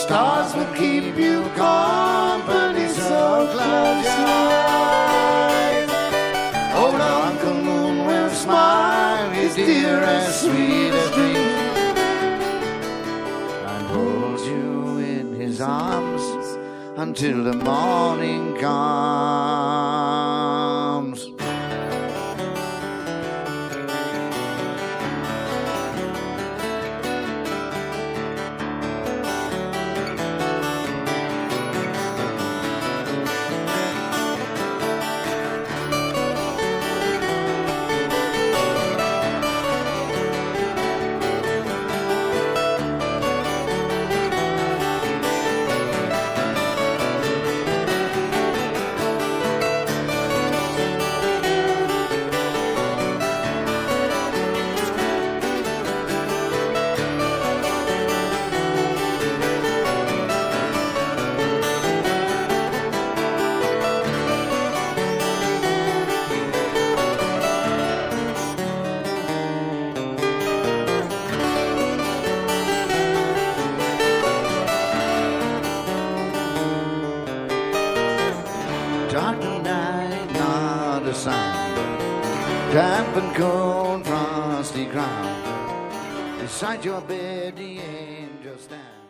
stars will keep you company, so close your eyes. Old Uncle Moon will smile, his dearest, sweetest dreams, and hold you in his arms until the morning comes. Dark night, not a sound, damp and cold, frosty ground. Beside your bed, the angels stand.